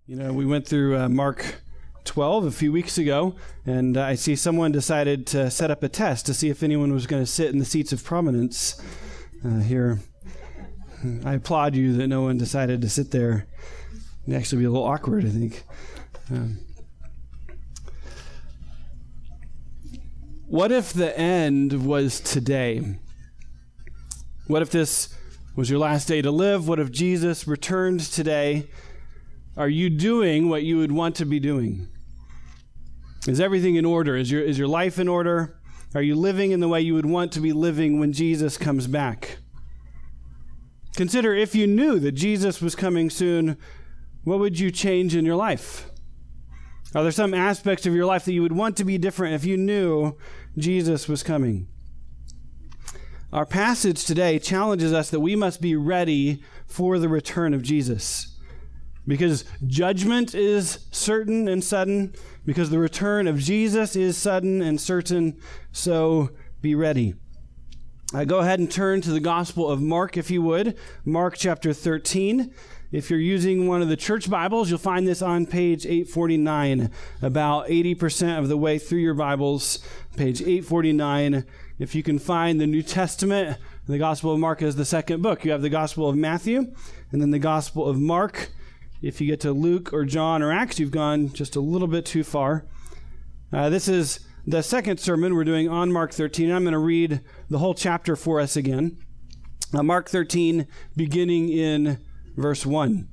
We went through Mark 12 a few weeks ago, and I see someone decided to set up a test to see if anyone was going to sit in the seats of prominence here. I applaud you that no one decided to sit there. It'd actually be a little awkward, I think. What if the end was today? What if this was your last day to live? What if Jesus returned today? Are you doing what you would want to be doing? Is everything in order? Is your life in order? Are you living in the way you would want to be living when Jesus comes back? Consider, if you knew that Jesus was coming soon, what would you change in your life? Are there some aspects of your life that you would want to be different if you knew Jesus was coming? Our passage today challenges us that we must be ready for the return of Jesus. Because judgment is certain and sudden, because the return of Jesus is sudden and certain, so be ready. Go ahead and turn to the Gospel of Mark, if you would. Mark chapter 13. If you're using one of the church Bibles, you'll find this on page 849, about 80% of the way through your Bibles, page 849. If you can find the New Testament, the Gospel of Mark is the second book. You have the Gospel of Matthew, and then the Gospel of Mark. If you get to Luke or John or Acts, you've gone just a little bit too far. This is the second sermon we're doing on Mark 13. I'm going to read the whole chapter for us again. Mark 13, beginning in verse 1.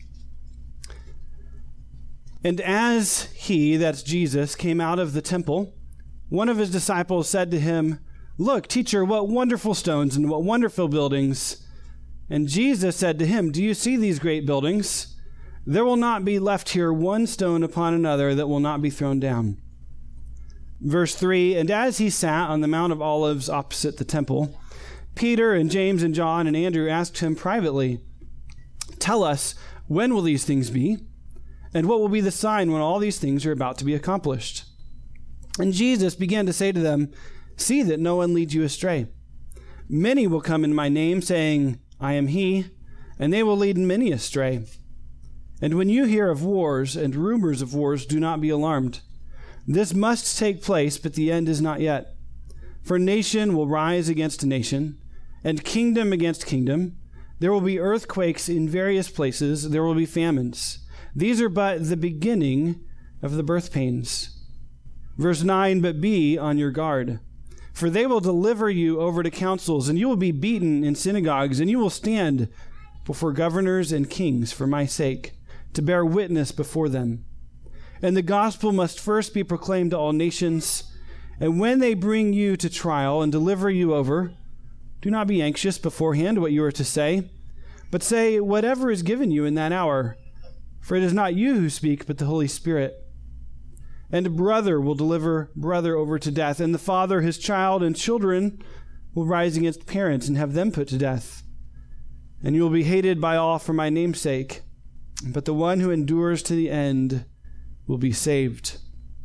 And as he, that's Jesus, came out of the temple, one of his disciples said to him, "Look, teacher, what wonderful stones and what wonderful buildings." And Jesus said to him, "Do you see these great buildings? There will not be left here one stone upon another that will not be thrown down." Verse 3, and as he sat on the Mount of Olives opposite the temple, Peter and James and John and Andrew asked him privately, "Tell us, when will these things be? And what will be the sign when all these things are about to be accomplished?" And Jesus began to say to them, "See that no one leads you astray. Many will come in my name, saying, 'I am he,' and they will lead many astray. And when you hear of wars and rumors of wars, do not be alarmed. This must take place, but the end is not yet. For nation will rise against nation, and kingdom against kingdom. There will be earthquakes in various places. There will be famines. These are but the beginning of the birth pains." Verse 9, but be on your guard. For they will deliver you over to councils, and you will be beaten in synagogues, and you will stand before governors and kings for my sake, to bear witness before them. And the gospel must first be proclaimed to all nations. And when they bring you to trial and deliver you over, do not be anxious beforehand what you are to say, but say whatever is given you in that hour. For it is not you who speak, but the Holy Spirit. And brother will deliver brother over to death, and the father his child, and children will rise against parents and have them put to death. And you will be hated by all for my name's sake, but the one who endures to the end will be saved.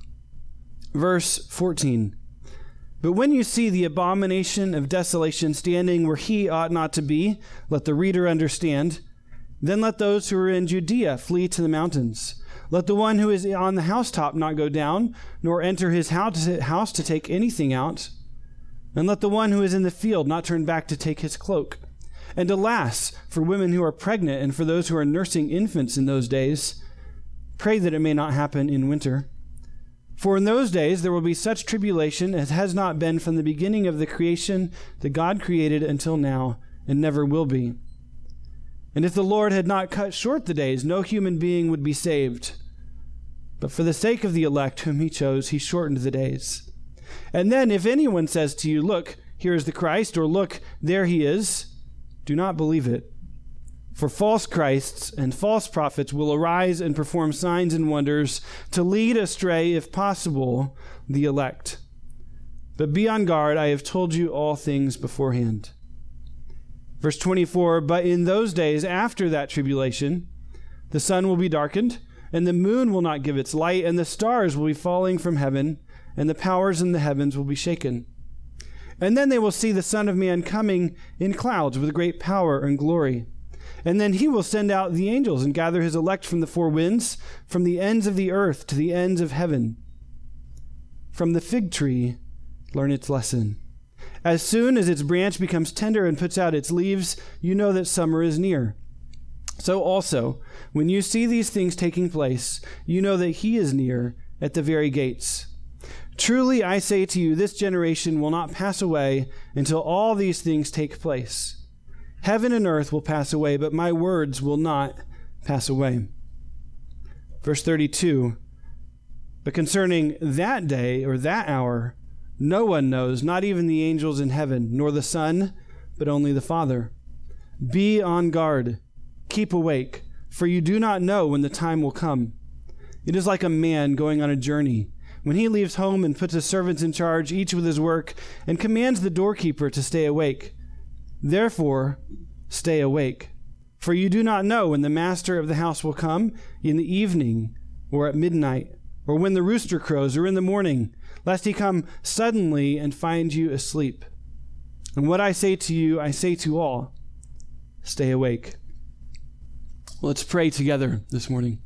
Verse 14. But when you see the abomination of desolation standing where he ought not to be, let the reader understand. Then let those who are in Judea flee to the mountains. Let the one who is on the housetop not go down, nor enter his house to take anything out. And let the one who is in the field not turn back to take his cloak. And alas, for women who are pregnant and for those who are nursing infants in those days, pray that it may not happen in winter. For in those days there will be such tribulation as has not been from the beginning of the creation that God created until now, and never will be. And if the Lord had not cut short the days, no human being would be saved. But for the sake of the elect whom he chose, he shortened the days. And then if anyone says to you, 'Look, here is the Christ,' or 'Look, there he is,' do not believe it. For false Christs and false prophets will arise and perform signs and wonders to lead astray, if possible, the elect. But be on guard, I have told you all things beforehand." Verse 24, but in those days after that tribulation, the sun will be darkened, and the moon will not give its light, and the stars will be falling from heaven, and the powers in the heavens will be shaken. And then they will see the Son of Man coming in clouds with great power and glory. And then he will send out the angels and gather his elect from the four winds, from the ends of the earth to the ends of heaven. From the fig tree, learn its lesson. As soon as its branch becomes tender and puts out its leaves, you know that summer is near. So also, when you see these things taking place, you know that he is near at the very gates. Truly, I say to you, this generation will not pass away until all these things take place. Heaven and earth will pass away, but my words will not pass away. Verse 32, but concerning that day or that hour, no one knows, not even the angels in heaven, nor the Son, but only the Father. Be on guard, keep awake, for you do not know when the time will come. It is like a man going on a journey, when he leaves home and puts his servants in charge, each with his work, and commands the doorkeeper to stay awake. Therefore, stay awake, for you do not know when the master of the house will come, in the evening, or at midnight, or when the rooster crows, or in the morning, lest he come suddenly and find you asleep. And what I say to you, I say to all, stay awake. Let's pray together this morning.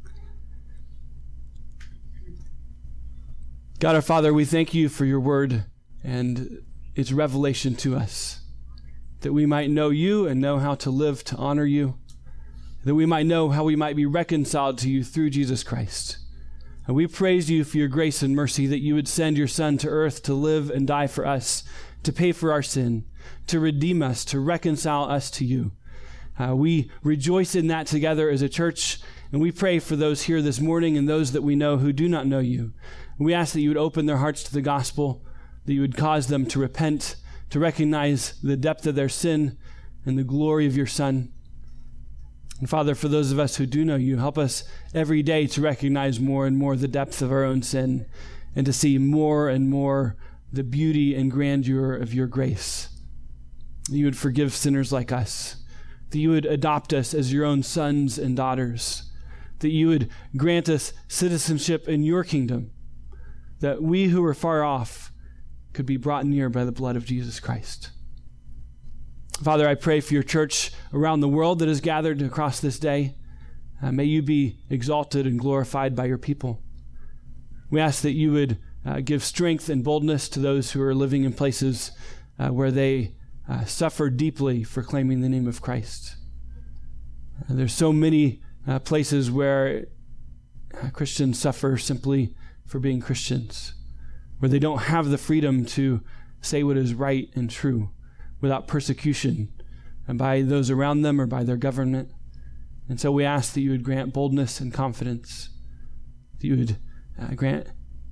God our Father, we thank you for your word and its revelation to us, that we might know you and know how to live to honor you, that we might know how we might be reconciled to you through Jesus Christ. And we praise you for your grace and mercy, that you would send your Son to earth to live and die for us, to pay for our sin, to redeem us, to reconcile us to you. We rejoice in that together as a church, and we pray for those here this morning and those that we know who do not know you. We ask that you would open their hearts to the gospel, that you would cause them to repent, to recognize the depth of their sin and the glory of your Son. And Father, for those of us who do know you, help us every day to recognize more and more the depth of our own sin and to see more and more the beauty and grandeur of your grace. That you would forgive sinners like us, that you would adopt us as your own sons and daughters, that you would grant us citizenship in your kingdom, that we who are far off could be brought near by the blood of Jesus Christ. Father, I pray for your church around the world that is gathered across this day. May you be exalted and glorified by your people. We ask that you would give strength and boldness to those who are living in places where they suffer deeply for claiming the name of Christ. There's so many places where Christians suffer simply for being Christians, where they don't have the freedom to say what is right and true without persecution and by those around them or by their government. And so we ask that you would grant boldness and confidence, that you would grant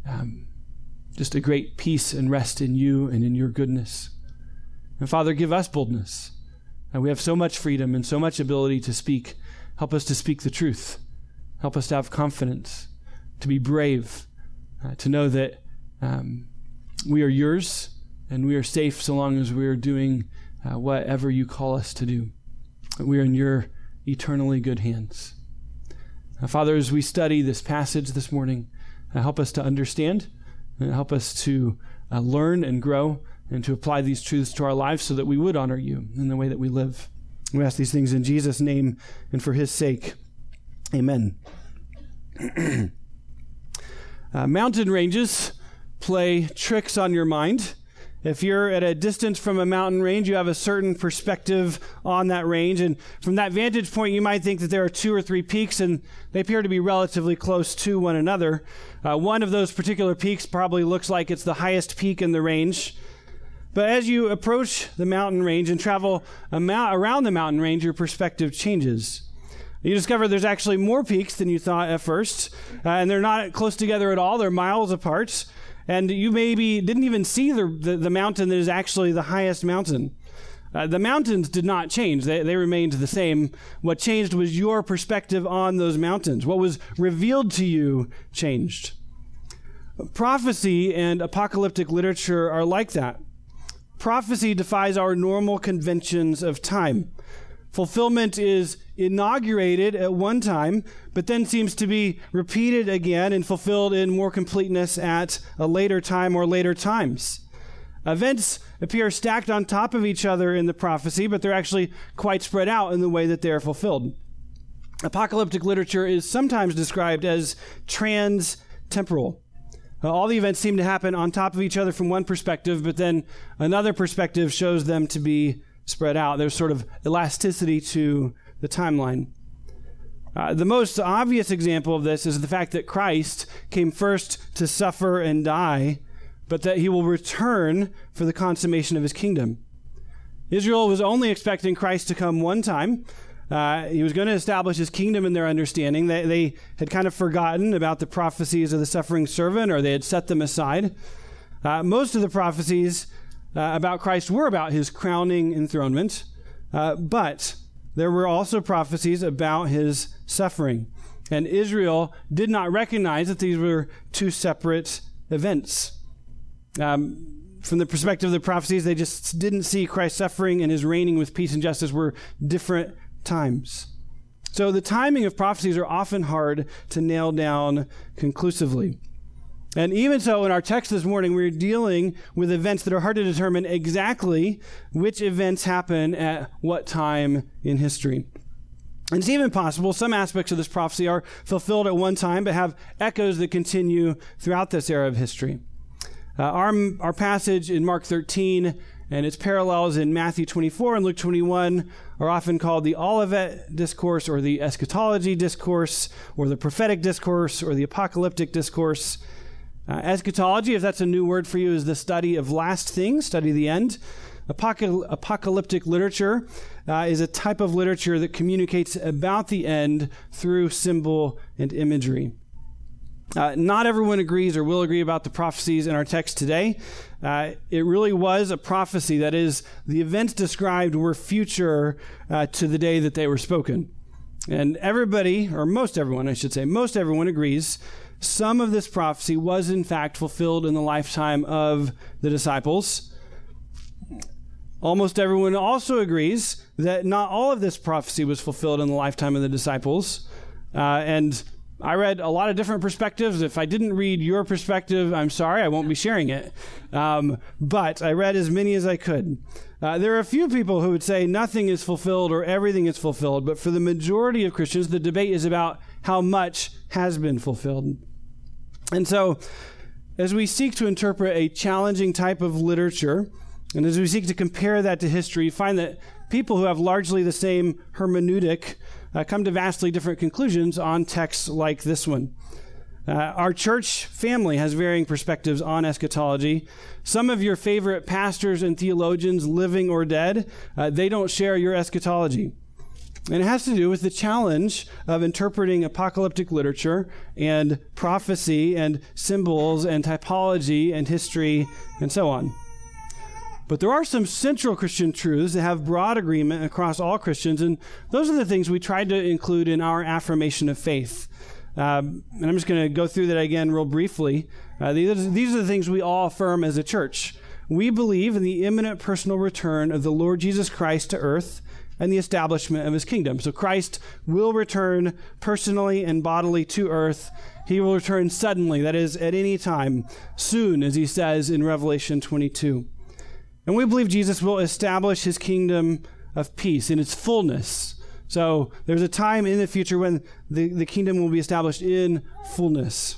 just a great peace and rest in you and in your goodness. And Father, give us boldness. We have so much freedom and so much ability to speak. Help us to speak the truth. Help us to have confidence, to be brave, to know that we are yours and we are safe so long as we are doing whatever you call us to do. We are in your eternally good hands. Father, as we study this passage this morning, help us to understand and help us to learn and grow and to apply these truths to our lives so that we would honor you in the way that we live. We ask these things in Jesus' name and for his sake. Amen. Mountain ranges play tricks on your mind. If you're at a distance from a mountain range, you have a certain perspective on that range. And from that vantage point, you might think that there are 2 or 3 peaks, and they appear to be relatively close to one another. One of those particular peaks probably looks like it's the highest peak in the range. But as you approach the mountain range and travel around the mountain range, your perspective changes. You discover there's actually more peaks than you thought at first, and they're not close together at all. They're miles apart. And you maybe didn't even see the mountain that is actually the highest mountain. The mountains did not change. They remained the same. What changed was your perspective on those mountains. What was revealed to you changed. Prophecy and apocalyptic literature are like that. Prophecy defies our normal conventions of time. Fulfillment is inaugurated at one time, but then seems to be repeated again and fulfilled in more completeness at a later time or later times. Events appear stacked on top of each other in the prophecy, but they're actually quite spread out in the way that they are fulfilled. Apocalyptic literature is sometimes described as trans-temporal. All the events seem to happen on top of each other from one perspective, but then another perspective shows them to be spread out. There's sort of elasticity to the timeline. The most obvious example of this is the fact that Christ came first to suffer and die, but that he will return for the consummation of his kingdom. Israel was only expecting Christ to come one time. He was going to establish his kingdom in their understanding. They had kind of forgotten about the prophecies of the suffering servant, or they had set them aside. Most of the prophecies about Christ were about his crowning enthronement, but there were also prophecies about his suffering. And Israel did not recognize that these were two separate events. From the perspective of the prophecies, they just didn't see Christ's suffering and his reigning with peace and justice were different times. So the timing of prophecies are often hard to nail down conclusively. And even so, in our text this morning, we're dealing with events that are hard to determine exactly which events happen at what time in history. And it's even possible some aspects of this prophecy are fulfilled at one time, but have echoes that continue throughout this era of history. Our passage in Mark 13 and its parallels in Matthew 24 and Luke 21 are often called the Olivet Discourse, or the Eschatology Discourse, or the Prophetic Discourse, or the Apocalyptic Discourse. Eschatology, if that's a new word for you, is the study of last things, study the end. Apocalyptic literature is a type of literature that communicates about the end through symbol and imagery. Not everyone agrees or will agree about the prophecies in our text today. It really was a prophecy. That is, the events described were future to the day that they were spoken. And everybody, or most everyone, I should say, most everyone agrees some of this prophecy was in fact fulfilled in the lifetime of the disciples. Almost everyone also agrees that not all of this prophecy was fulfilled in the lifetime of the disciples. And I read a lot of different perspectives. If I didn't read your perspective, I'm sorry, I won't be sharing it. But I read as many as I could. There are a few people who would say nothing is fulfilled or everything is fulfilled, but for the majority of Christians, the debate is about how much has been fulfilled. And so, as we seek to interpret a challenging type of literature, and as we seek to compare that to history, find that people who have largely the same hermeneutic come to vastly different conclusions on texts like this one. Our church family has varying perspectives on eschatology. Some of your favorite pastors and theologians, living or dead, they don't share your eschatology. And it has to do with the challenge of interpreting apocalyptic literature and prophecy and symbols and typology and history and so on. But there are some central Christian truths that have broad agreement across all Christians, and those are the things we tried to include in our affirmation of faith. And I'm just going to go through that again real briefly. These are the things we all affirm as a church. We believe in the imminent personal return of the Lord Jesus Christ to earth and the establishment of his kingdom. So Christ will return personally and bodily to earth. He will return suddenly, that is, at any time, soon, as he says in Revelation 22. And we believe Jesus will establish his kingdom of peace in its fullness. So there's a time in the future when the kingdom will be established in fullness.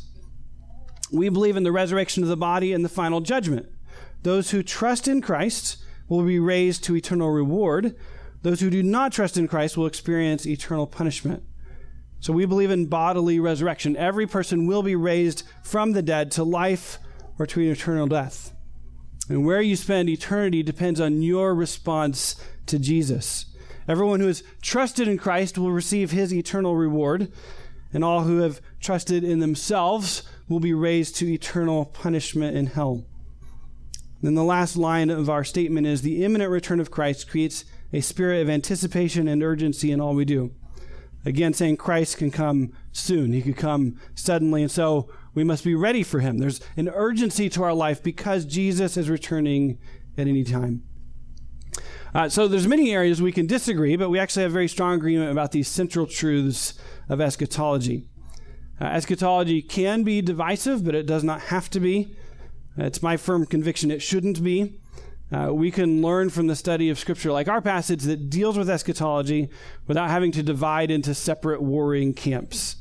We believe in the resurrection of the body and the final judgment. Those who trust in Christ will be raised to eternal reward. Those who do not trust in Christ will experience eternal punishment. So we believe in bodily resurrection. Every person will be raised from the dead to life or to eternal death. And where you spend eternity depends on your response to Jesus. Everyone who has trusted in Christ will receive his eternal reward, and all who have trusted in themselves will be raised to eternal punishment in hell. Then the last line of our statement is, the imminent return of Christ creates a spirit of anticipation and urgency in all we do. Again, saying Christ can come soon. He could come suddenly, and so we must be ready for him. There's an urgency to our life because Jesus is returning at any time. So there's many areas we can disagree, but we actually have very strong agreement about these central truths of eschatology. Eschatology can be divisive, but it does not have to be. It's my firm conviction it shouldn't be. We can learn from the study of Scripture, like our passage that deals with eschatology, without having to divide into separate warring camps.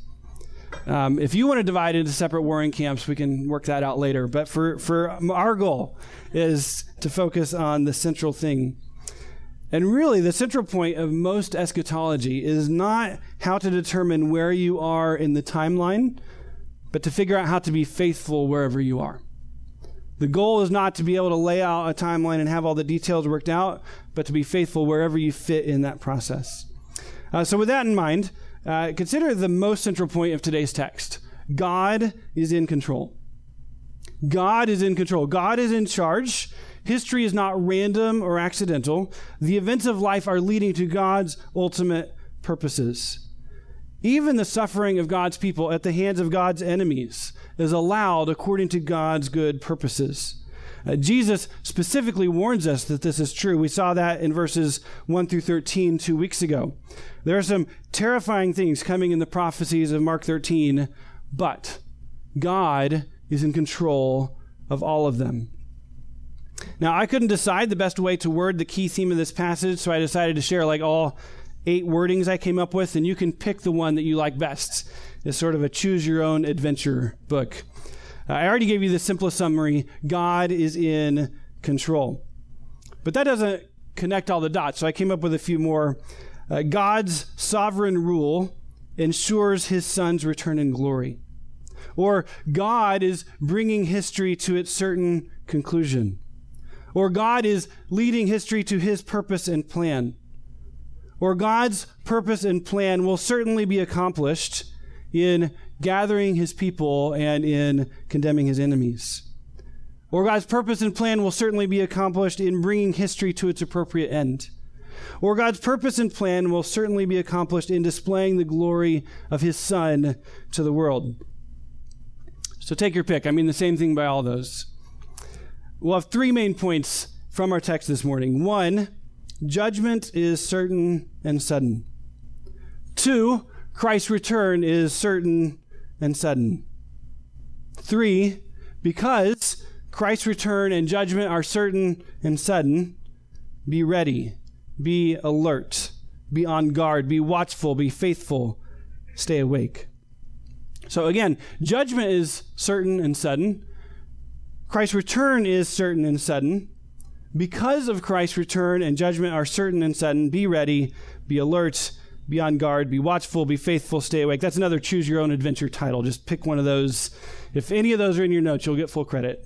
If you want to divide into separate warring camps, we can work that out later. But for our goal is to focus on the central thing. And really, the central point of most eschatology is not how to determine where you are in the timeline, but to figure out how to be faithful wherever you are. The goal is not to be able to lay out a timeline and have all the details worked out, but to be faithful wherever you fit in that process. So with that in mind, consider the most central point of today's text. God is in control. God is in control. God is in charge. History is not random or accidental. The events of life are leading to God's ultimate purposes. Even the suffering of God's people at the hands of God's enemies is allowed according to God's good purposes. Jesus specifically warns us that this is true. We saw that in verses 1 through 13 2 weeks ago. There are some terrifying things coming in the prophecies of Mark 13, but God is in control of all of them. Now, I couldn't decide the best way to word the key theme of this passage, so I decided to share all 8 wordings I came up with, and you can pick the one that you like best. It's sort of a choose-your-own-adventure book. I already gave you the simplest summary. God is in control. But that doesn't connect all the dots, so I came up with a few more. God's sovereign rule ensures his son's return in glory. Or God is bringing history to its certain conclusion. Or God is leading history to his purpose and plan. Or God's purpose and plan will certainly be accomplished in gathering his people and in condemning his enemies. Or God's purpose and plan will certainly be accomplished in bringing history to its appropriate end. Or God's purpose and plan will certainly be accomplished in displaying the glory of his Son to the world. So take your pick. I mean the same thing by all those. We'll have 3 main points from our text this morning. 1, judgment is certain and sudden. 2, Christ's return is certain and sudden. 3, because Christ's return and judgment are certain and sudden, be ready, be alert, be on guard, be watchful, be faithful, stay awake. So again, judgment is certain and sudden. Christ's return is certain and sudden. Because of Christ's return and judgment are certain and sudden, be ready, be alert, be on guard, be watchful, be faithful, stay awake. That's another choose your own adventure title. Just pick one of those. If any of those are in your notes, you'll get full credit.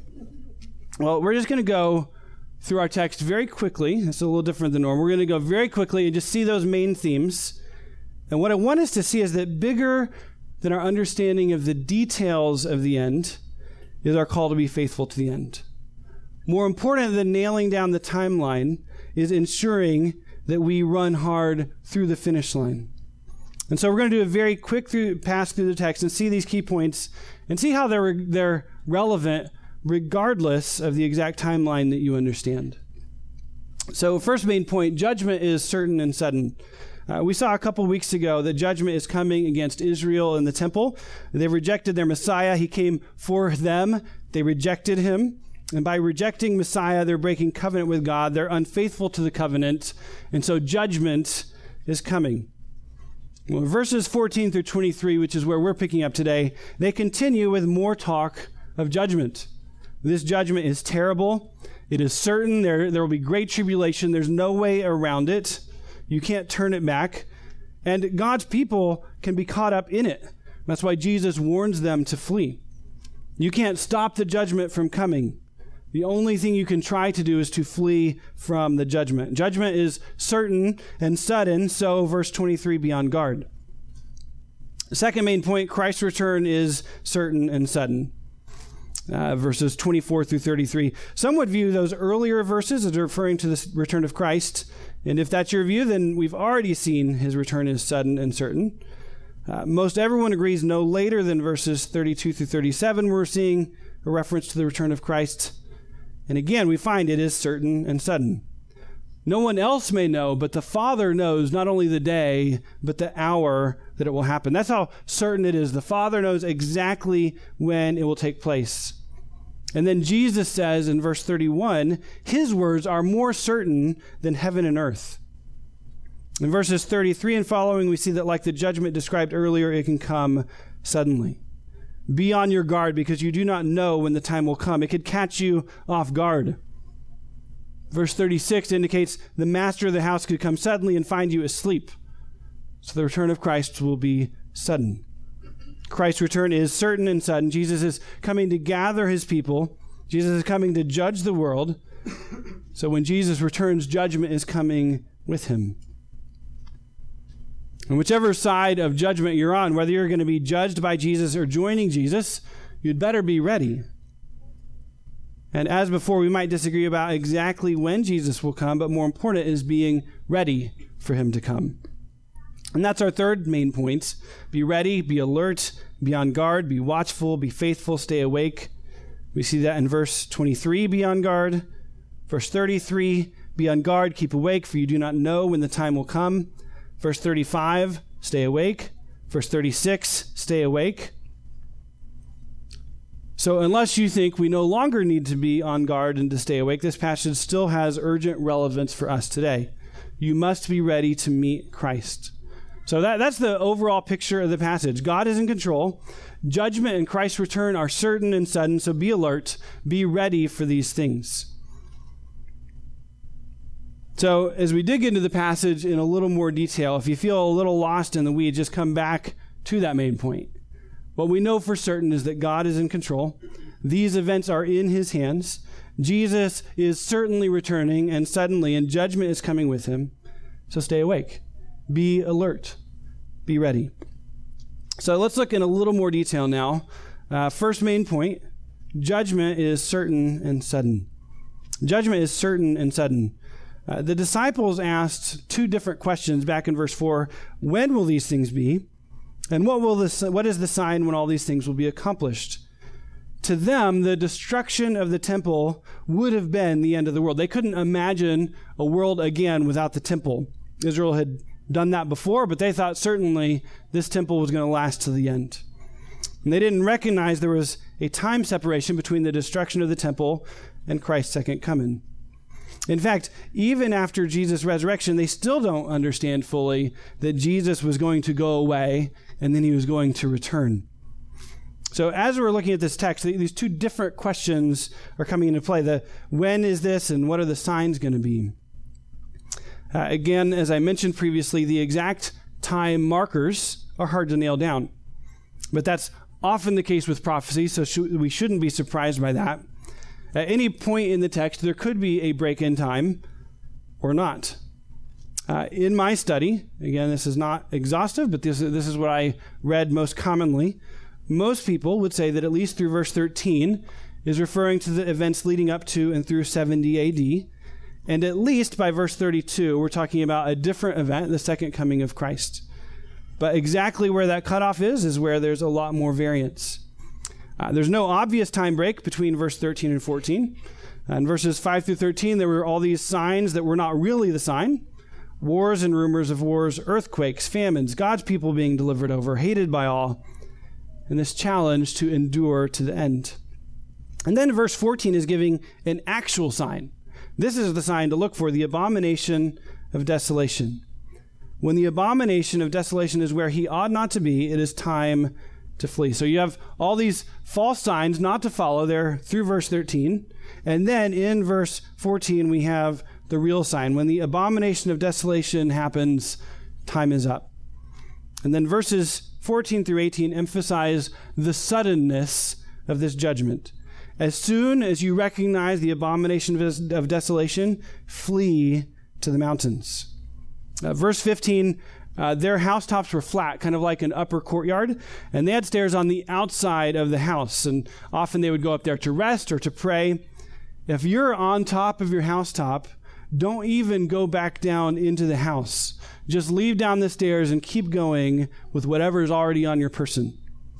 Well, we're just going to go through our text very quickly. It's a little different than normal. We're going to go very quickly and just see those main themes. And what I want us to see is that bigger than our understanding of the details of the end is our call to be faithful to the end. More important than nailing down the timeline is ensuring that we run hard through the finish line. And so we're going to do a very quick pass through the text and see these key points and see how they're relevant regardless of the exact timeline that you understand. So first main point, judgment is certain and sudden. We saw a couple weeks ago that judgment is coming against Israel in the temple. They rejected their Messiah. He came for them. They rejected him. And by rejecting Messiah, they're breaking covenant with God. They're unfaithful to the covenant. And so judgment is coming. Well, verses 14 through 23, which is where we're picking up today, they continue with more talk of judgment. This judgment is terrible. It is certain. There will be great tribulation. There's no way around it. You can't turn it back. And God's people can be caught up in it. That's why Jesus warns them to flee. You can't stop the judgment from coming. The only thing you can try to do is to flee from the judgment. Judgment is certain and sudden, so verse 23, be on guard. The second main point, Christ's return is certain and sudden. Verses 24 through 33. Some would view those earlier verses as referring to the return of Christ. And if that's your view, then we've already seen his return is sudden and certain. Most everyone agrees no later than verses 32 through 37, we're seeing a reference to the return of Christ. And again, we find it is certain and sudden. No one else may know, but the Father knows not only the day, but the hour that it will happen. That's how certain it is. The Father knows exactly when it will take place. And then Jesus says in verse 31, his words are more certain than heaven and earth. In verses 33 and following, we see that like the judgment described earlier, it can come suddenly. Be on your guard because you do not know when the time will come. It could catch you off guard. Verse 36 indicates the master of the house could come suddenly and find you asleep. So the return of Christ will be sudden. Christ's return is certain and sudden. Jesus is coming to gather his people. Jesus is coming to judge the world. So when Jesus returns, judgment is coming with him. And whichever side of judgment you're on, whether you're going to be judged by Jesus or joining Jesus, you'd better be ready. And as before, we might disagree about exactly when Jesus will come, but more important is being ready for him to come. And that's our third main point. Be ready, be alert, be on guard, be watchful, be faithful, stay awake. We see that in verse 23, be on guard. Verse 33, be on guard, keep awake, for you do not know when the time will come. Verse 35, stay awake. Verse 36, stay awake. So unless you think we no longer need to be on guard and to stay awake, this passage still has urgent relevance for us today. You must be ready to meet Christ. So that's the overall picture of the passage. God is in control. Judgment and Christ's return are certain and sudden, so be alert. Be ready for these things. So as we dig into the passage in a little more detail, if you feel a little lost in the weeds, just come back to that main point. What we know for certain is that God is in control. These events are in his hands. Jesus is certainly returning and suddenly, and judgment is coming with him. So stay awake. Be alert. Be ready. So let's look in a little more detail now. First main point, judgment is certain and sudden. Judgment is certain and sudden. The disciples asked two different questions back in verse 4. When will these things be? And what is the sign when all these things will be accomplished? To them, the destruction of the temple would have been the end of the world. They couldn't imagine a world again without the temple. Israel had done that before, but they thought certainly this temple was going to last to the end. And they didn't recognize there was a time separation between the destruction of the temple and Christ's second coming. In fact, even after Jesus' resurrection, they still don't understand fully that Jesus was going to go away and then he was going to return. So as we're looking at this text, these two different questions are coming into play. The when is this and what are the signs going to be? Again, as I mentioned previously, the exact time markers are hard to nail down. But that's often the case with prophecy, so we shouldn't be surprised by that. At any point in the text, there could be a break in time or not. In my study, again, this is not exhaustive, but this is what I read most commonly. Most people would say that at least through verse 13 is referring to the events leading up to and through 70 AD. And at least by verse 32, we're talking about a different event, the second coming of Christ. But exactly where that cutoff is where there's a lot more variance. There's no obvious time break between verse 13 and 14. In verses 5 through 13, there were all these signs that were not really the sign. Wars and rumors of wars, earthquakes, famines, God's people being delivered over, hated by all, and this challenge to endure to the end. And then verse 14 is giving an actual sign. This is the sign to look for, the abomination of desolation. When the abomination of desolation is where he ought not to be, it is time to flee. So you have all these false signs not to follow there through verse 13. And then in verse 14, we have the real sign. When the abomination of desolation happens, time is up. And then verses 14 through 18 emphasize the suddenness of this judgment. As soon as you recognize the abomination of desolation, flee to the mountains. Verse 15, their housetops were flat, kind of like an upper courtyard, and they had stairs on the outside of the house, and often they would go up there to rest or to pray. If you're on top of your housetop, don't even go back down into the house. Just leave down the stairs and keep going with whatever is already on your person.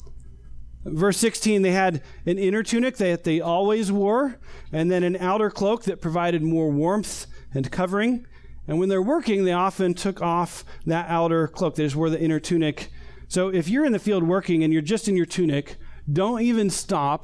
Verse 16, they had an inner tunic that they always wore, and then an outer cloak that provided more warmth and covering. And when they're working, they often took off that outer cloak. They just wore the inner tunic. So if you're in the field working and you're just in your tunic, don't even stop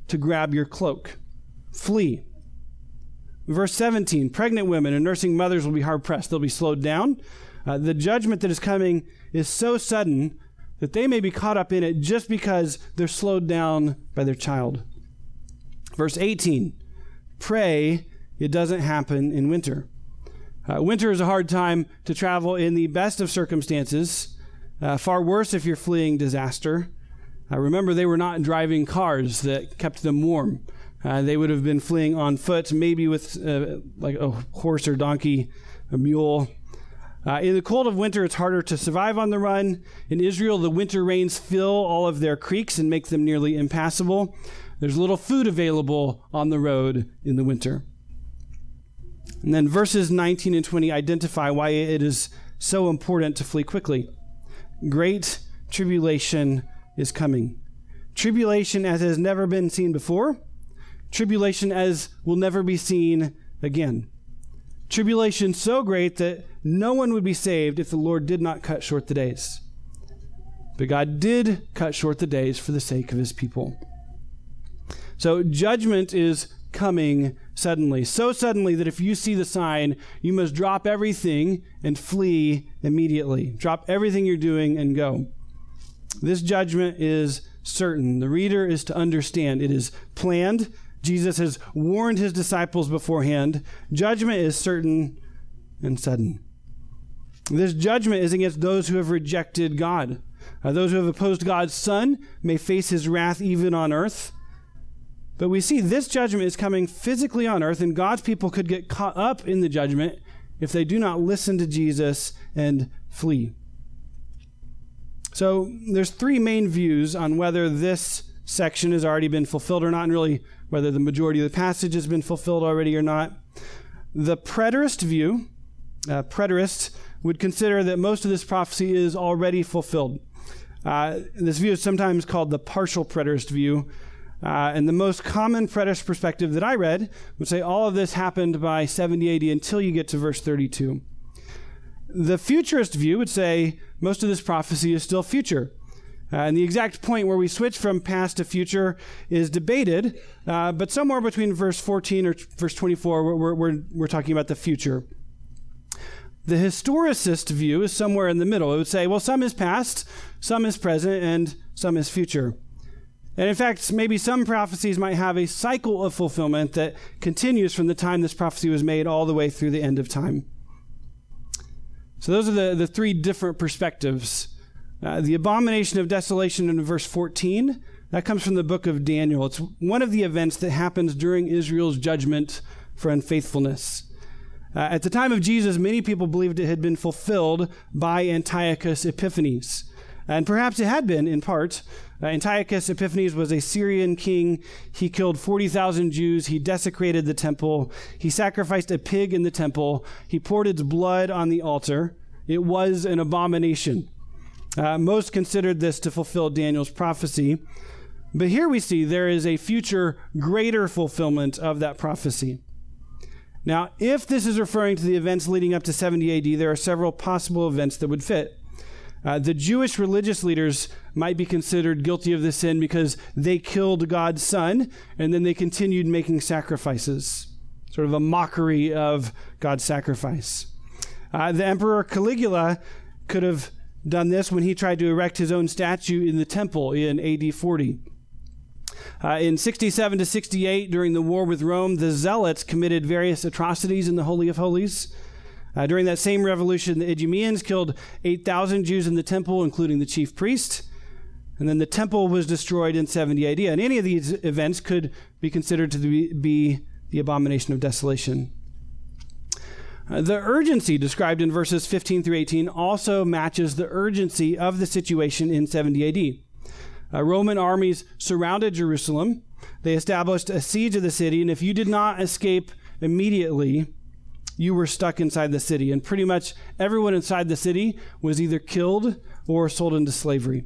to grab your cloak. Flee. Verse 17, pregnant women and nursing mothers will be hard-pressed. They'll be slowed down. The judgment that is coming is so sudden that they may be caught up in it just because they're slowed down by their child. Verse 18, pray it doesn't happen in winter. Winter is a hard time to travel in the best of circumstances. Far worse if you're fleeing disaster. Remember, they were not driving cars that kept them warm. They would have been fleeing on foot, maybe with like a horse or donkey, a mule. In the cold of winter, it's harder to survive on the run. In Israel, the winter rains fill all of their creeks and make them nearly impassable. There's little food available on the road in the winter. And then verses 19 and 20 identify why it is so important to flee quickly. Great tribulation is coming. Tribulation as has never been seen before. Tribulation as will never be seen again. Tribulation so great that no one would be saved if the Lord did not cut short the days. But God did cut short the days for the sake of his people. So judgment is coming suddenly. So suddenly that if you see the sign, you must drop everything and flee immediately. Drop everything you're doing and go. This judgment is certain. The reader is to understand it is planned. Jesus has warned his disciples beforehand. Judgment is certain and sudden. This judgment is against those who have rejected God. Those who have opposed God's Son may face his wrath even on earth. But we see this judgment is coming physically on earth, and God's people could get caught up in the judgment if they do not listen to Jesus and flee. So there's three main views on whether this section has already been fulfilled or not, and really whether the majority of the passage has been fulfilled already or not. The preterist view, preterists would consider that most of this prophecy is already fulfilled. This view is sometimes called the partial preterist view. And the most common preterist perspective that I read would say all of this happened by 70 AD until you get to verse 32. The futurist view would say most of this prophecy is still future. And the exact point where we switch from past to future is debated, but somewhere between verse 14 or verse 24, we're talking about the future. The historicist view is somewhere in the middle. It would say, well, some is past, some is present, and some is future. And in fact, maybe some prophecies might have a cycle of fulfillment that continues from the time this prophecy was made all the way through the end of time. So those are the three different perspectives. The abomination of desolation in verse 14, that comes from the book of Daniel. It's one of the events that happens during Israel's judgment for unfaithfulness. At the time of Jesus, many people believed it had been fulfilled by Antiochus Epiphanes. And perhaps it had been in part. Antiochus Epiphanes was a Syrian king. He killed 40,000 Jews. He desecrated the temple. He sacrificed a pig in the temple. He poured its blood on the altar. It was an abomination. Most considered this to fulfill Daniel's prophecy. But here we see there is a future greater fulfillment of that prophecy. Now, if this is referring to the events leading up to 70 AD, there are several possible events that would fit. The Jewish religious leaders might be considered guilty of this sin because they killed God's Son, and then they continued making sacrifices, sort of a mockery of God's sacrifice. The Emperor Caligula could have done this when he tried to erect his own statue in the temple in AD 40. In 67 to 68, during the war with Rome, the Zealots committed various atrocities in the Holy of Holies. During that same revolution, the Idumeans killed 8,000 Jews in the temple, including the chief priest. And then the temple was destroyed in 70 AD. And any of these events could be considered to be the abomination of desolation. The urgency described in verses 15 through 18 also matches the urgency of the situation in 70 AD. Roman armies surrounded Jerusalem. They established a siege of the city, and if you did not escape immediately, you were stuck inside the city. And pretty much everyone inside the city was either killed or sold into slavery.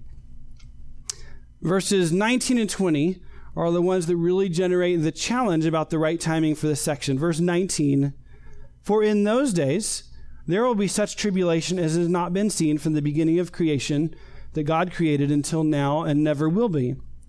Verses 19 and 20 are the ones that really generate the challenge about the right timing for this section. Verse 19, for in those days there will be such tribulation as has not been seen from the beginning of creation that God created until now and never will be.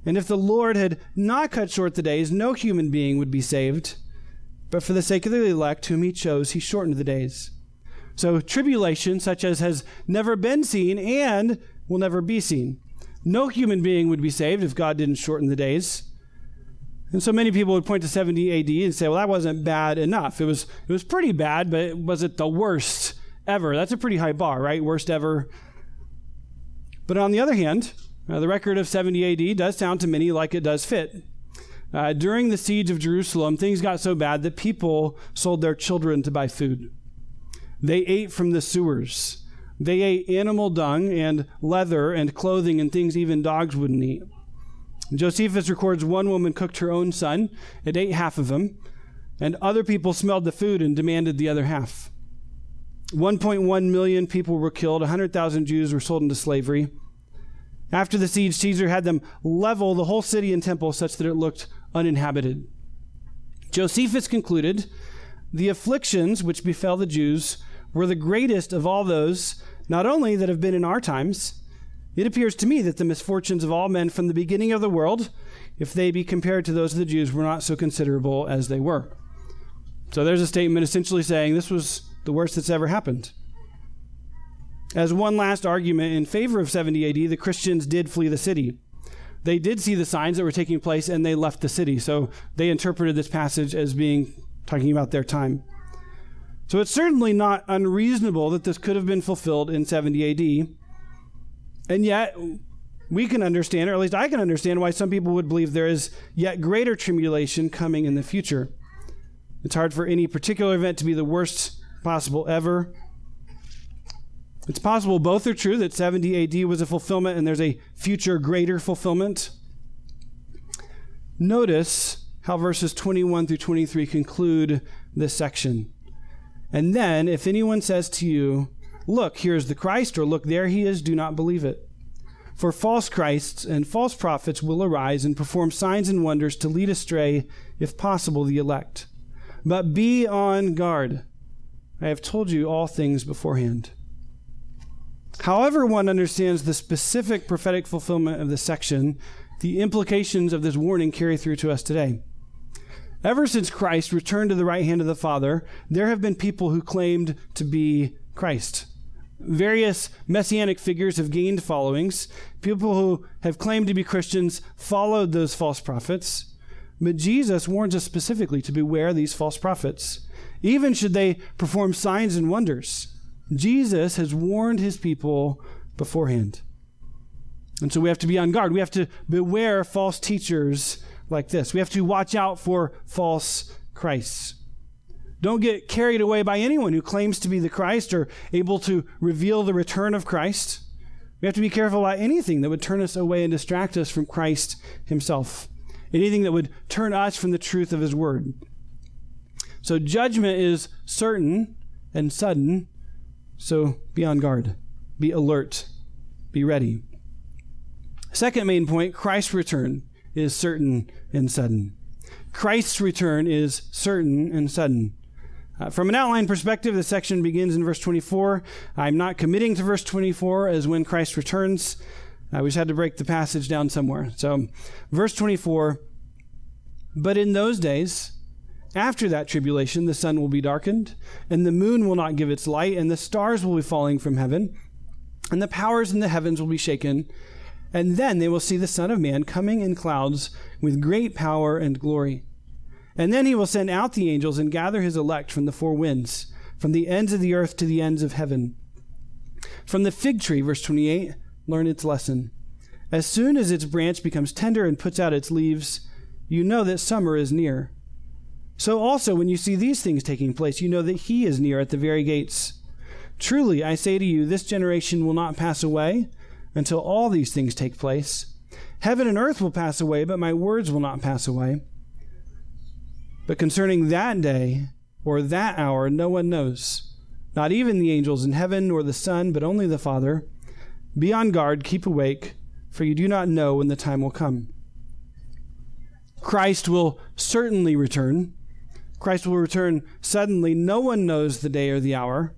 And if the Lord had not cut short the days, no human being would be saved. But for the sake of the elect whom he chose, he shortened the days. So tribulation, such as has never been seen and will never be seen. No human being would be saved if God didn't shorten the days. And so many people would point to 70 AD and say, well, that wasn't bad enough. It was pretty bad, but was it the worst ever? That's a pretty high bar, right? Worst ever. But on the other hand, the record of 70 AD does sound to many like it does fit. During the siege of Jerusalem, things got so bad that people sold their children to buy food. They ate from the sewers. They ate animal dung and leather and clothing and things even dogs wouldn't eat. Josephus records one woman cooked her own son and ate half of him, and other people smelled the food and demanded the other half. 1.1 million people were killed. 100,000 Jews were sold into slavery. After the siege, Caesar had them level the whole city and temple such that it looked uninhabited. Josephus concluded, the afflictions which befell the Jews were the greatest of all those, not only that have been in our times. It appears to me that the misfortunes of all men from the beginning of the world, if they be compared to those of the Jews, were not so considerable as they were. So there's a statement essentially saying this was the worst that's ever happened. As one last argument in favor of 70 AD, the Christians did flee the city. They did see the signs that were taking place and they left the city. So they interpreted this passage as talking about their time. So it's certainly not unreasonable that this could have been fulfilled in 70 AD. And yet we can understand, or at least I can understand, why some people would believe there is yet greater tribulation coming in the future. It's hard for any particular event to be the worst possible ever. It's possible both are true, that 70 AD was a fulfillment and there's a future greater fulfillment. Notice how verses 21 through 23 conclude this section. And then, if anyone says to you, look, here is the Christ, or look, there he is, do not believe it. For false Christs and false prophets will arise and perform signs and wonders to lead astray, if possible, the elect. But be on guard. I have told you all things beforehand. However one understands the specific prophetic fulfillment of this section, the implications of this warning carry through to us today. Ever since Christ returned to the right hand of the Father, there have been people who claimed to be Christ. Various messianic figures have gained followings. People who have claimed to be Christians followed those false prophets. But Jesus warns us specifically to beware these false prophets, even should they perform signs and wonders. Jesus has warned his people beforehand. And so we have to be on guard. We have to beware false teachers like this. We have to watch out for false Christs. Don't get carried away by anyone who claims to be the Christ or able to reveal the return of Christ. We have to be careful about anything that would turn us away and distract us from Christ himself. Anything that would turn us from the truth of his word. So judgment is certain and sudden. So be on guard, be alert, be ready. Second main point, Christ's return is certain and sudden. Christ's return is certain and sudden. From an outline perspective, the section begins in verse 24. I'm not committing to verse 24 as when Christ returns. We just had to break the passage down somewhere. So verse 24, but in those days, after that tribulation, the sun will be darkened, and the moon will not give its light, and the stars will be falling from heaven, and the powers in the heavens will be shaken. And then they will see the Son of Man coming in clouds with great power and glory. And then he will send out the angels and gather his elect from the four winds, from the ends of the earth to the ends of heaven. From the fig tree, verse 28, learn its lesson. As soon as its branch becomes tender and puts out its leaves, you know that summer is near. So also, when you see these things taking place, you know that he is near at the very gates. Truly, I say to you, this generation will not pass away until all these things take place. Heaven and earth will pass away, but my words will not pass away. But concerning that day or that hour, no one knows, not even the angels in heaven nor the Son, but only the Father. Be on guard, keep awake, for you do not know when the time will come. Christ will certainly return. Christ will return suddenly. No one knows the day or the hour.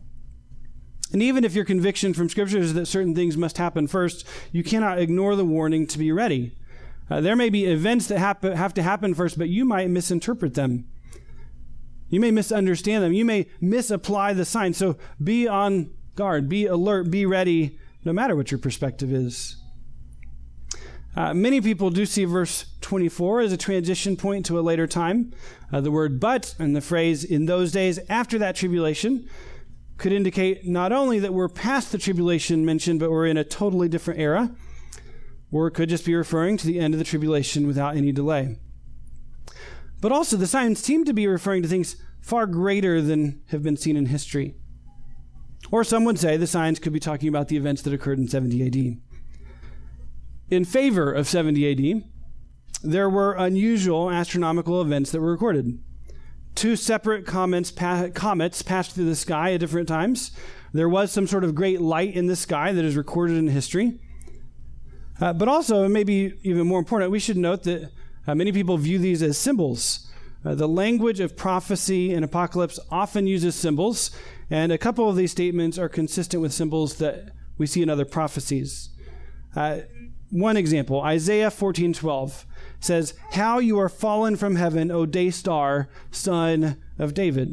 And even if your conviction from Scripture is that certain things must happen first, you cannot ignore the warning to be ready. There may be events that have to happen first, but you might misinterpret them. You may misunderstand them. You may misapply the signs. So be on guard, be alert, be ready, no matter what your perspective is. Many people do see verse 24 as a transition point to a later time. The word but and the phrase in those days after that tribulation could indicate not only that we're past the tribulation mentioned, but we're in a totally different era, or it could just be referring to the end of the tribulation without any delay. But also the signs seem to be referring to things far greater than have been seen in history. Or some would say the signs could be talking about the events that occurred in 70 AD. In favor of 70 AD, there were unusual astronomical events that were recorded. 2 separate comets passed through the sky at different times. There was some sort of great light in the sky that is recorded in history. But also, and maybe even more important, we should note that many people view these as symbols. The language of prophecy and apocalypse often uses symbols, and a couple of these statements are consistent with symbols that we see in other prophecies. One example, Isaiah 14:12 says, "How you are fallen from heaven, O day star, son of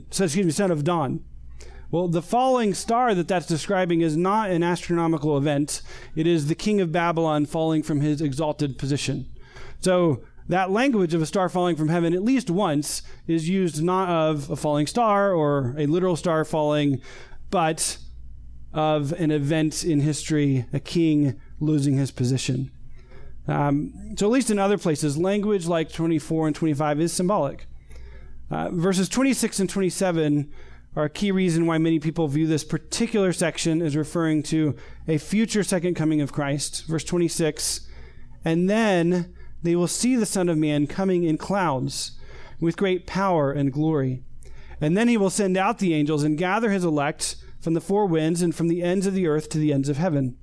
dawn." Well, the falling star that's describing is not an astronomical event. It is the king of Babylon falling from his exalted position. So that language of a star falling from heaven at least once is used not of a falling star or a literal star falling, but of an event in history, a king losing his position. So at least in other places, language like 24 and 25 is symbolic. Verses 26 and 27 are a key reason why many people view this particular section as referring to a future second coming of Christ. Verse 26, "And then they will see the Son of Man coming in clouds with great power and glory. And then he will send out the angels and gather his elect from the 4 winds and from the ends of the earth to the ends of heaven."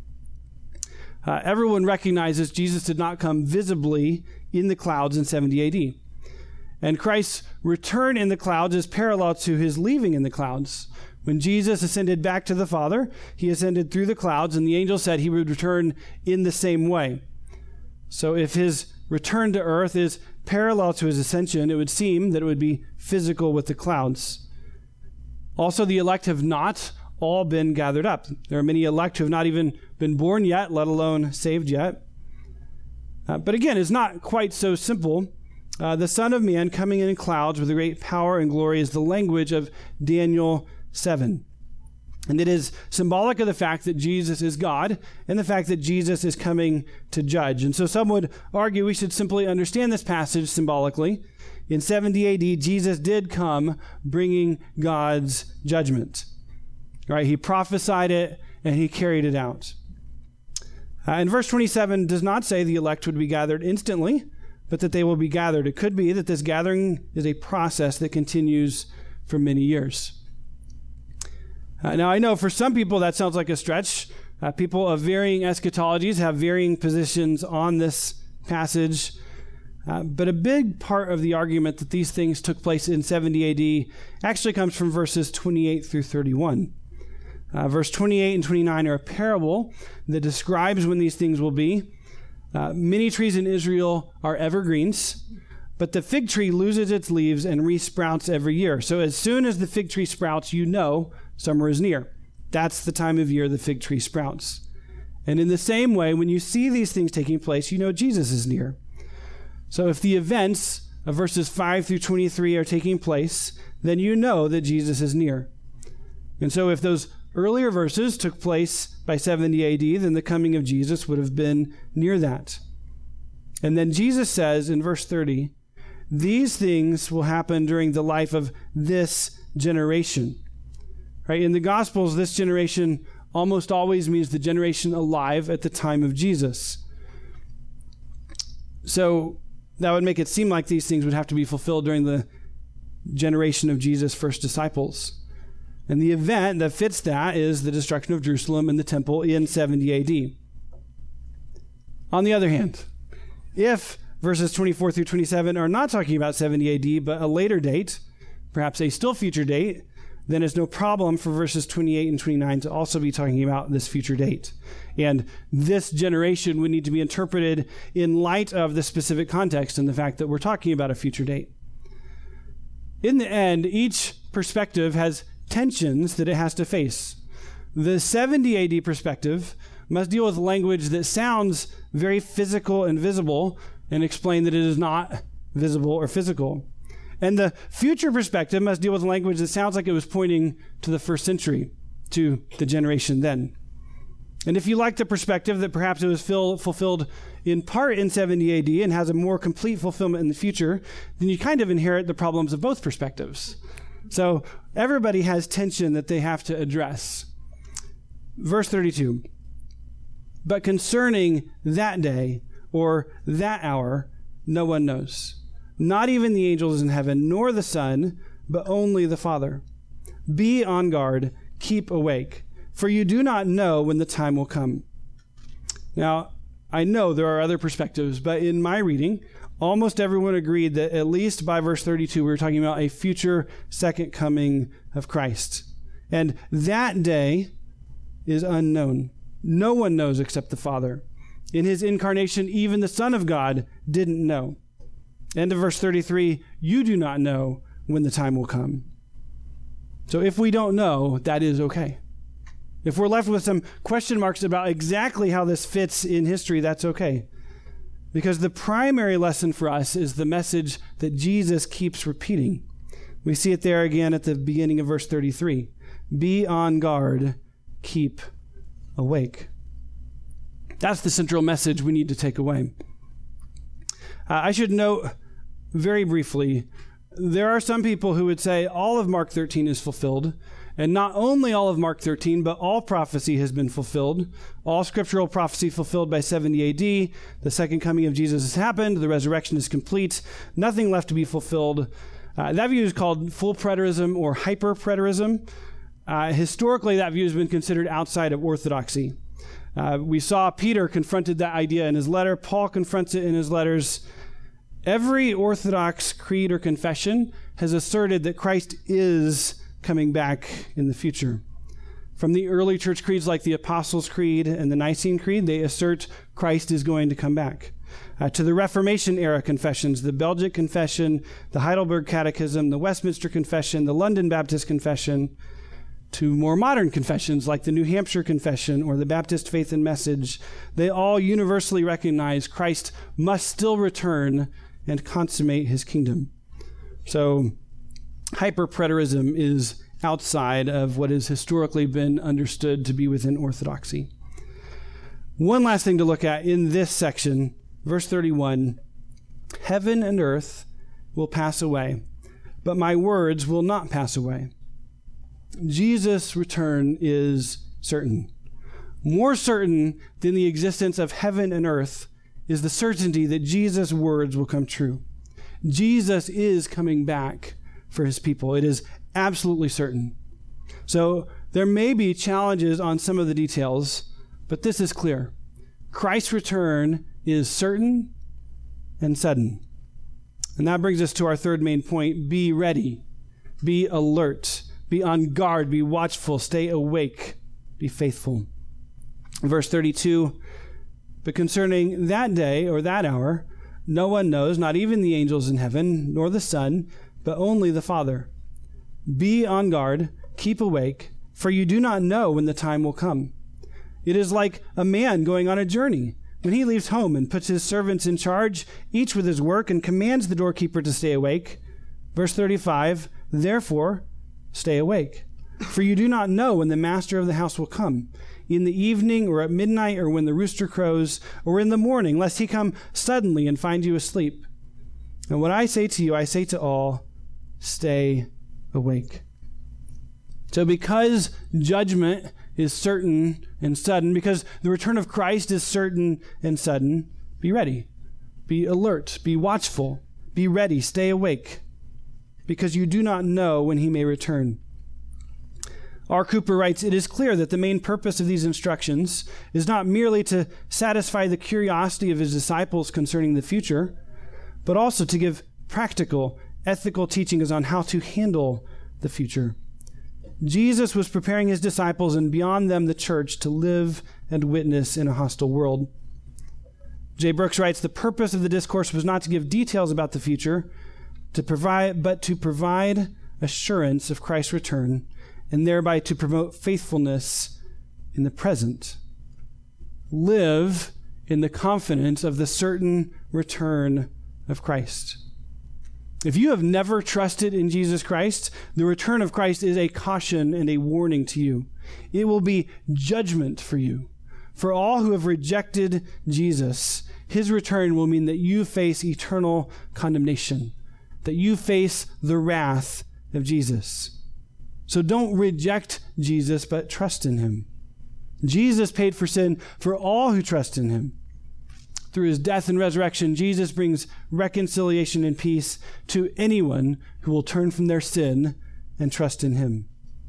Everyone recognizes Jesus did not come visibly in the clouds in 70 AD. And Christ's return in the clouds is parallel to his leaving in the clouds. When Jesus ascended back to the Father, he ascended through the clouds, and the angel said he would return in the same way. So if his return to earth is parallel to his ascension, it would seem that it would be physical with the clouds. Also, the elect have not all been gathered up. There are many elect who have not even been born yet, let alone saved yet. But again, it's not quite so simple. The Son of Man coming in clouds with great power and glory is the language of Daniel 7. And it is symbolic of the fact that Jesus is God and the fact that Jesus is coming to judge. And so some would argue we should simply understand this passage symbolically. In 70 AD, Jesus did come bringing God's judgment. Right? He prophesied it and he carried it out. And verse 27 does not say the elect would be gathered instantly, but that they will be gathered. It could be that this gathering is a process that continues for many years. Now, I know for some people that sounds like a stretch. People of varying eschatologies have varying positions on this passage. But a big part of the argument that these things took place in 70 AD actually comes from verses 28 through 31. Verse 28 and 29 are a parable that describes when these things will be. Many trees in Israel are evergreens, but the fig tree loses its leaves and resprouts every year. So as soon as the fig tree sprouts, you know summer is near. That's the time of year the fig tree sprouts. And in the same way, when you see these things taking place, you know Jesus is near. So if the events of verses 5 through 23 are taking place, then you know that Jesus is near. And so if those earlier verses took place by 70 AD, then the coming of Jesus would have been near that. And then Jesus says in verse 30, these things will happen during the life of this generation. Right? In the Gospels, this generation almost always means the generation alive at the time of Jesus. So that would make it seem like these things would have to be fulfilled during the generation of Jesus' first disciples. And the event that fits that is the destruction of Jerusalem and the temple in 70 AD. On the other hand, if verses 24 through 27 are not talking about 70 AD, but a later date, perhaps a still future date, then it's no problem for verses 28 and 29 to also be talking about this future date. And this generation would need to be interpreted in light of the specific context and the fact that we're talking about a future date. In the end, each perspective has tensions that it has to face. The 70 AD perspective must deal with language that sounds very physical and visible and explain that it is not visible or physical. And the future perspective must deal with language that sounds like it was pointing to the first century, to the generation then. And if you like the perspective that perhaps it was fulfilled in part in 70 AD and has a more complete fulfillment in the future, then you kind of inherit the problems of both perspectives. So everybody has tension that they have to address. Verse 32, but concerning that day or that hour, no one knows. Not even the angels in heaven, nor the Son, but only the Father. Be on guard, keep awake, for you do not know when the time will come. Now, I know there are other perspectives, but in my reading, almost everyone agreed that at least by verse 32, we were talking about a future second coming of Christ. And that day is unknown. No one knows except the Father. In his incarnation, even the Son of God didn't know. End of verse 33, you do not know when the time will come. So if we don't know, that is okay. If we're left with some question marks about exactly how this fits in history, that's okay. Because the primary lesson for us is the message that Jesus keeps repeating. We see it there again at the beginning of verse 33. Be on guard, keep awake. That's the central message we need to take away. I should note very briefly, there are some people who would say all of Mark 13 is fulfilled, and not only all of Mark 13, but all prophecy has been fulfilled. All scriptural prophecy fulfilled by 70 AD. The second coming of Jesus has happened. The resurrection is complete. Nothing left to be fulfilled. That view is called full preterism or hyper-preterism. Historically, that view has been considered outside of orthodoxy. We saw Peter confronted that idea in his letter. Paul confronts it in his letters. Every Orthodox creed or confession has asserted that Christ is coming back in the future. From the early church creeds like the Apostles' Creed and the Nicene Creed, they assert Christ is going to come back. To the Reformation era confessions, the Belgic Confession, the Heidelberg Catechism, the Westminster Confession, the London Baptist Confession, to more modern confessions like the New Hampshire Confession or the Baptist Faith and Message, they all universally recognize Christ must still return and consummate his kingdom. So hyper-preterism is outside of what has historically been understood to be within orthodoxy. One last thing to look at in this section, verse 31, heaven and earth will pass away, but my words will not pass away. Jesus' return is certain. More certain than the existence of heaven and earth is the certainty that Jesus' words will come true. Jesus is coming back for his people. It is absolutely certain. So there may be challenges on some of the details, but this is clear. Christ's return is certain and sudden. And that brings us to our third main point. Be ready. Be alert. Be on guard. Be watchful. Stay awake. Be faithful. Verse 32, but concerning that day or that hour, no one knows, not even the angels in heaven, nor the Son, but only the Father. Be on guard, keep awake, for you do not know when the time will come. It is like a man going on a journey. When he leaves home and puts his servants in charge, each with his work, and commands the doorkeeper to stay awake. Verse 35, therefore, stay awake, for you do not know when the master of the house will come, in the evening or at midnight or when the rooster crows or in the morning, lest he come suddenly and find you asleep. And what I say to you, I say to all, stay awake. So because judgment is certain and sudden, because the return of Christ is certain and sudden, be ready, be alert, be watchful, be ready, stay awake, because you do not know when he may return. R. Cooper writes, it is clear that the main purpose of these instructions is not merely to satisfy the curiosity of his disciples concerning the future, but also to give practical, ethical teachings on how to handle the future. Jesus was preparing his disciples and beyond them the church to live and witness in a hostile world. J. Brooks writes, the purpose of the discourse was not to give details about the future, but to provide assurance of Christ's return, and thereby to promote faithfulness in the present. Live in the confidence of the certain return of Christ. If you have never trusted in Jesus Christ, the return of Christ is a caution and a warning to you. It will be judgment for you. For all who have rejected Jesus, his return will mean that you face eternal condemnation, that you face the wrath of Jesus. So don't reject Jesus, but trust in him. Jesus paid for sin for all who trust in him. Through his death and resurrection, Jesus brings reconciliation and peace to anyone who will turn from their sin and trust in him.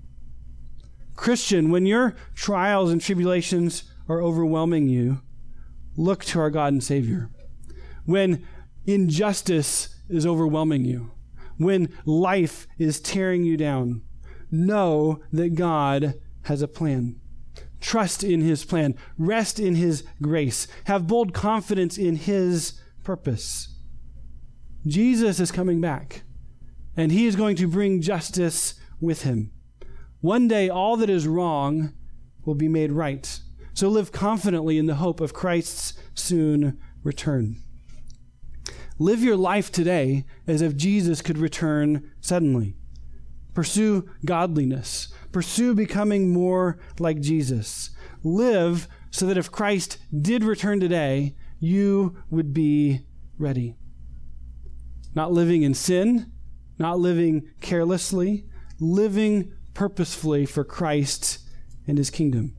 Christian, when your trials and tribulations are overwhelming you, look to our God and Savior. When injustice is overwhelming you, when life is tearing you down, know that God has a plan. Trust in his plan. Rest in his grace. Have bold confidence in his purpose. Jesus is coming back, and he is going to bring justice with him. One day, all that is wrong will be made right. So live confidently in the hope of Christ's soon return. Live your life today as if Jesus could return suddenly. Pursue godliness. Pursue becoming more like Jesus. Live so that if Christ did return today, you would be ready. Not living in sin, not living carelessly, living purposefully for Christ and his kingdom.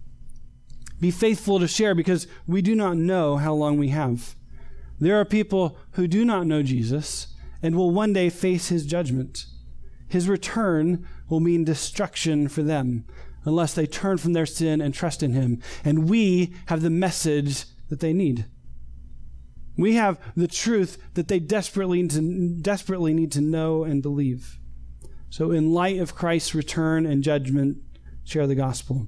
Be faithful to share because we do not know how long we have. There are people who do not know Jesus and will one day face his judgment. His return will mean destruction for them unless they turn from their sin and trust in him. And we have the message that they need. We have the truth that they desperately need to know and believe. So in light of Christ's return and judgment, share the gospel.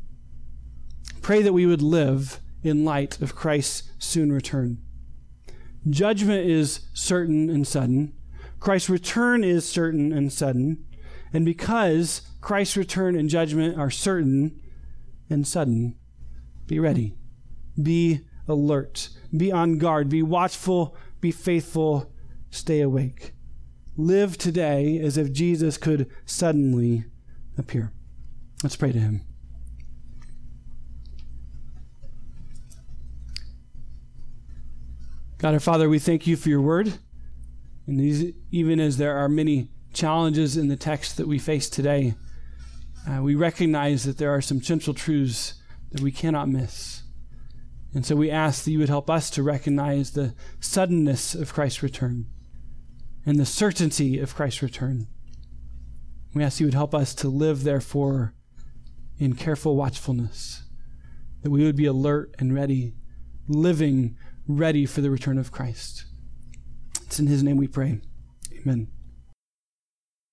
Pray that we would live in light of Christ's soon return. Judgment is certain and sudden. Christ's return is certain and sudden. And because Christ's return and judgment are certain and sudden, be ready. Be alert. Be on guard. Be watchful. Be faithful. Stay awake. Live today as if Jesus could suddenly appear. Let's pray to him. God our Father, we thank you for your word. And even as there are many challenges in the text that we face today, we recognize that there are some central truths that we cannot miss. And so we ask that you would help us to recognize the suddenness of Christ's return and the certainty of Christ's return. We ask you would help us to live, therefore, in careful watchfulness, that we would be alert and ready, living ready for the return of Christ. It's in his name we pray. Amen.